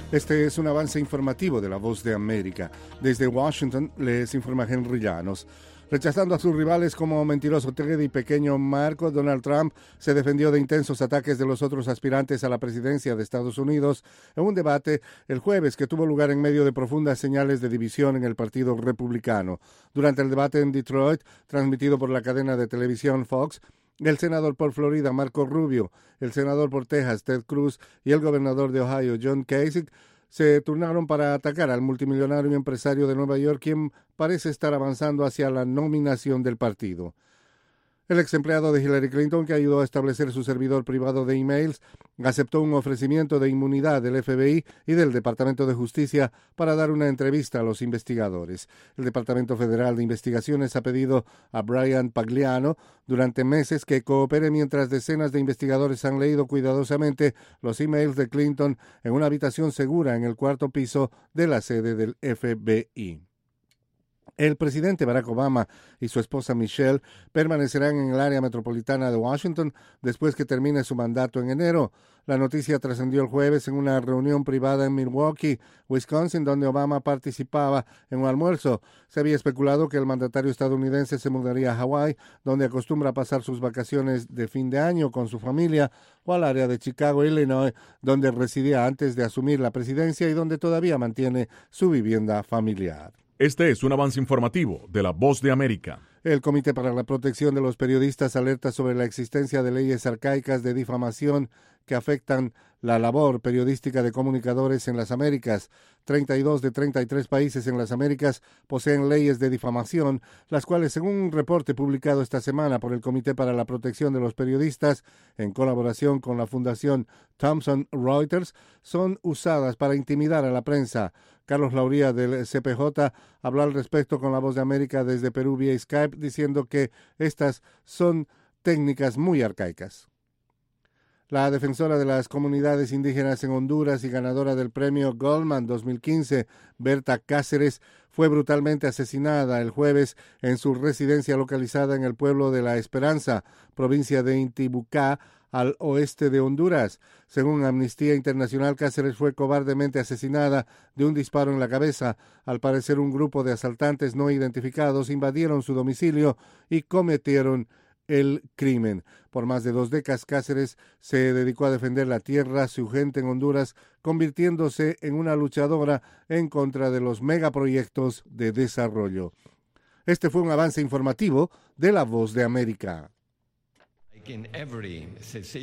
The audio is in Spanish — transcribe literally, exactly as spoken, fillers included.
Este es un avance informativo de La Voz de América. Desde Washington les informa Henry Llanos. Rechazando a sus rivales como mentiroso Ted y pequeño Marco, Donald Trump se defendió de intensos ataques de los otros aspirantes a la presidencia de Estados Unidos en un debate el jueves que tuvo lugar en medio de profundas señales de división en el Partido Republicano. Durante el debate en Detroit, transmitido por la cadena de televisión Fox, el senador por Florida, Marco Rubio, el senador por Texas, Ted Cruz, y el gobernador de Ohio, John Kasich, se turnaron para atacar al multimillonario empresario de Nueva York, quien parece estar avanzando hacia la nominación del partido. El ex empleado de Hillary Clinton, que ayudó a establecer su servidor privado de emails, aceptó un ofrecimiento de inmunidad del F B I y del Departamento de Justicia para dar una entrevista a los investigadores. El Departamento Federal de Investigaciones ha pedido a Brian Pagliano durante meses que coopere mientras decenas de investigadores han leído cuidadosamente los emails de Clinton en una habitación segura en el cuarto piso de la sede del F B I. El presidente Barack Obama y su esposa Michelle permanecerán en el área metropolitana de Washington después que termine su mandato en enero. La noticia trascendió el jueves en una reunión privada en Milwaukee, Wisconsin, donde Obama participaba en un almuerzo. Se había especulado que el mandatario estadounidense se mudaría a Hawái, donde acostumbra pasar sus vacaciones de fin de año con su familia, o al área de Chicago, Illinois, donde residía antes de asumir la presidencia y donde todavía mantiene su vivienda familiar. Este es un avance informativo de La Voz de América. El Comité para la Protección de los Periodistas alerta sobre la existencia de leyes arcaicas de difamación que afectan la labor periodística de comunicadores en las Américas. treinta y dos de treinta y tres países en las Américas poseen leyes de difamación, las cuales, según un reporte publicado esta semana por el Comité para la Protección de los Periodistas, en colaboración con la Fundación Thomson Reuters, son usadas para intimidar a la prensa. Carlos Lauría del C P J habló al respecto con La Voz de América desde Perú vía Skype, diciendo que estas son técnicas muy arcaicas. La defensora de las comunidades indígenas en Honduras y ganadora del premio Goldman dos mil quince, Berta Cáceres, fue brutalmente asesinada el jueves en su residencia localizada en el pueblo de La Esperanza, provincia de Intibucá, al oeste de Honduras. Según Amnistía Internacional, Cáceres fue cobardemente asesinada de un disparo en la cabeza. Al parecer, un grupo de asaltantes no identificados invadieron su domicilio y cometieron el crimen. Por más de dos décadas, Cáceres se dedicó a defender la tierra, su gente en Honduras, convirtiéndose en una luchadora en contra de los megaproyectos de desarrollo. Este fue un avance informativo de La Voz de América.